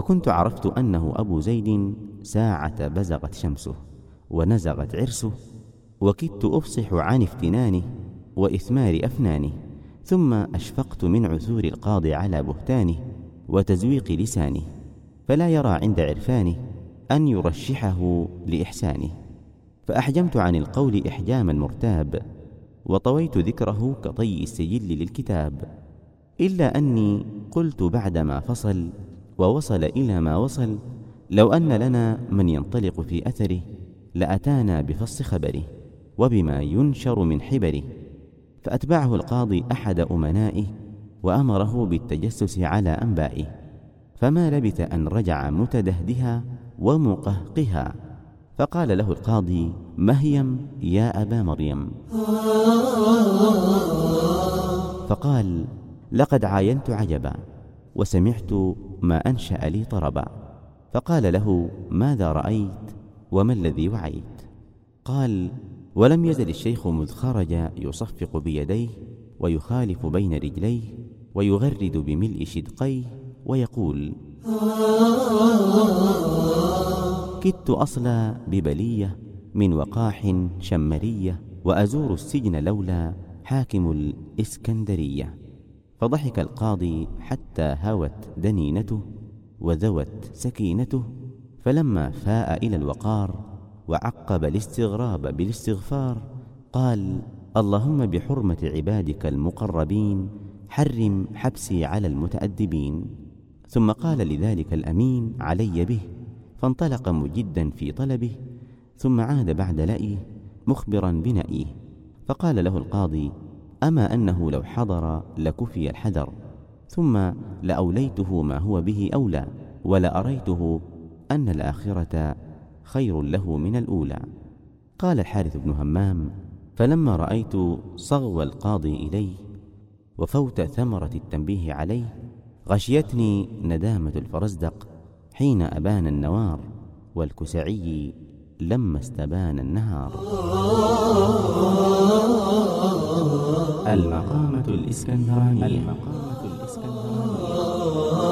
فكنت عرفت أنه أبو زيد ساعة بزغت شمسه ونزغت عرسه، وكدت أفصح عن افتنانه وإثمار أفنانه، ثم أشفقت من عثور القاضي على بهتانه وتزويق لسانه، فلا يرى عند عرفانه أن يرشحه لإحسانه، فأحجمت عن القول إحجام المرتاب، وطويت ذكره كطي السجل للكتاب، إلا أني قلت بعدما فصل ووصل إلى ما وصل: لو أن لنا من ينطلق في أثره لأتانا بفص خبره وبما ينشر من حبره. فأتبعه القاضي أحد أمنائه وأمره بالتجسس على أنبائه، فما لبث أن رجع متدهدها ومقهقها، فقال له القاضي: مهيم يا أبا مريم. فقال: لقد عاينت عجبا وسمعت ما أنشأ لي طربا. فقال له: ماذا رأيت وما الذي وعيت؟ قال: ولم يزل الشيخ مذ خرج يصفق بيديه ويخالف بين رجليه ويغرد بملء شدقيه ويقول: كدت أصلى ببلية من وقاح شمرية وأزور السجن لولا حاكم الإسكندرية. فضحك القاضي حتى هوت دنينته وذوت سكينته، فلما فاء إلى الوقار وعقب الاستغراب بالاستغفار قال: اللهم بحرمة عبادك المقربين حرم حبسي على المتأدبين. ثم قال لذلك الأمين علي به، فانطلق مجدا في طلبه، ثم عاد بعد لئيه مخبرا بنأيه. فقال له القاضي: أما أنه لو حضر لكفي الحذر، ثم لأوليته ما هو به أولى، ولأريته أن الآخرة خير له من الأولى. قال الحارث بن همام: فلما رأيت صغو القاضي إليه وفوت ثمرة التنبيه عليه، غشيتني ندامة الفرزدق حين أبان النوار، والكسعي لما استبان النهار. المقامة الإسكندرانية.